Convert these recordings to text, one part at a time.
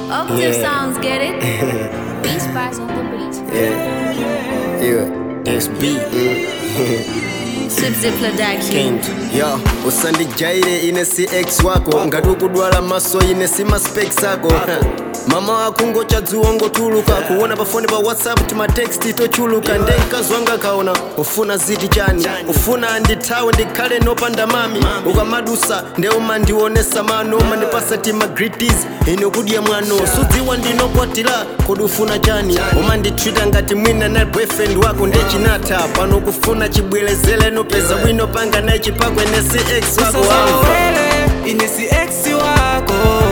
Up to sounds, get it? Beach bars on the beach. SB Swipzy production. yo usandijaire ine si ex wako ngati ukudwala maso ine si maspeks ako mama wako ngochadzuwa ngotuluka kuona pafoni pa whatsapp timateksti tochuluka nde mkazi wanga kaona ufuna ziti chani ufuna andithawe ndikhale nopanda mami ukamadusa nde umandionesa mano umandipasa timagritis ine kudya mwano sudziwa ndinokwatira kodi ufuna chani umanditreata ngati mwina na boyfriend wako nde chinatha pano kufuna chibwerezele nopeza wino panga naye chipakwe nesi ex wako ine si ex wako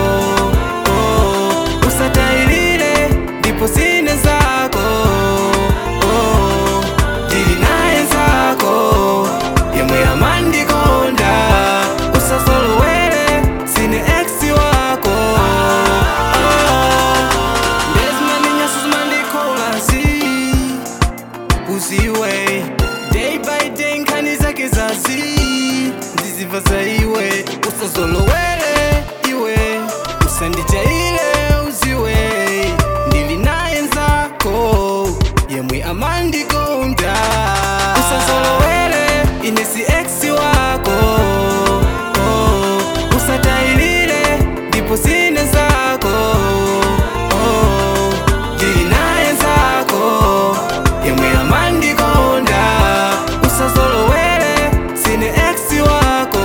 usatairire ndipo sine zako dili naye zako yemwe amandikonda usazolowere sine ex wako ndezimandinyaso zimandikholasi uziwe day by day nkhani zake zazi ndiziva za iwe usazolowere iwe usandijaile uziwe ndili naye nzako yemwe amandikonda usazolowere ine si ex wako usatailire ndipo sine zako ndili naye nzako yemwe amandikonda usazolowere sine ex wako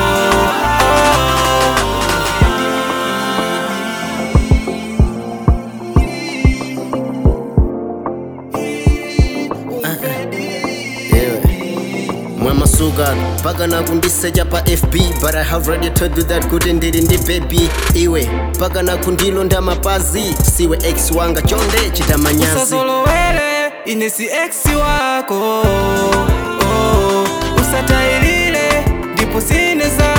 mwamasuka paka nakundisecha pa FB but I have already told you that kuti ndili ndi baby iwe paka nakundilonda mapazi siwe ex wanga chonde chita manyazi usazolowere ine si ex wako usatailire ndipo sine zako